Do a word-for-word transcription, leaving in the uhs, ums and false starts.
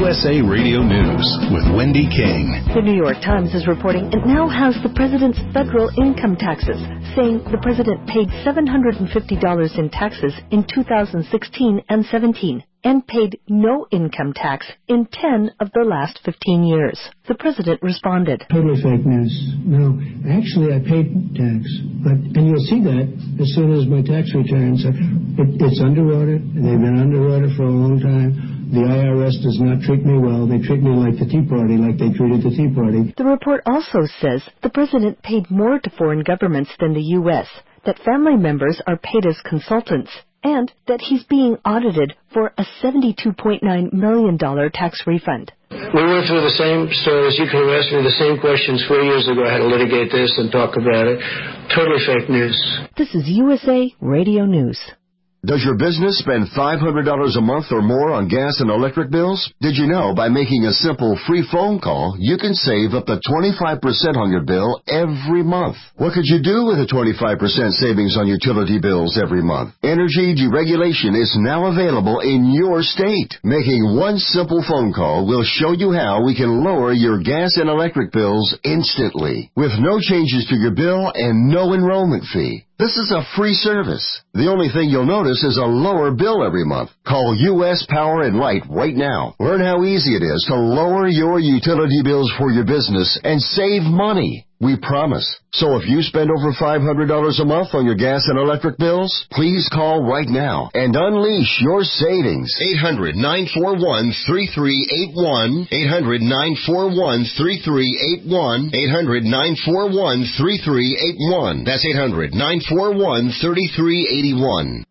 S A Radio News with Wendy King. The New York Times is reporting it now has the president's federal income taxes, saying the president paid seven hundred fifty dollars in taxes in two thousand sixteen and seventeen and paid no income tax in ten of the last fifteen years. The president responded. Totally fake news. No, actually I paid tax, but and you'll see that as soon as my tax returns are, it, it's under audit. They've been under audit for a long time. The I R S does not treat me well. They treat me like the Tea Party, like they treated the Tea Party. The report also says the president paid more to foreign governments than the U S, that family members are paid as consultants, and that he's being audited for a seventy-two point nine million dollars tax refund. We went through the same stories. You could have asked me the same questions four years ago. I had to litigate this and talk about it. Totally fake news. This is U S A Radio News. Does your business spend five hundred dollars a month or more on gas and electric bills? Did you know by making a simple free phone call, you can save up to twenty-five percent on your bill every month? What could you do with a twenty-five percent savings on utility bills every month? Energy deregulation is now available in your state. Making one simple phone call will show you how we can lower your gas and electric bills instantly, with no changes to your bill and no enrollment fee. This is a free service. The only thing you'll notice is a lower bill every month. Call U S Power and Light right now. Learn how easy it is to lower your utility bills for your business and save money. We promise. So if you spend over five hundred dollars a month on your gas and electric bills, please call right now and unleash your savings. eight hundred, nine four one, three three eight one. eight hundred, nine four one, three three eight one. eight hundred, nine four one, three three eight one. That's eight hundred, nine four one, three three eight one.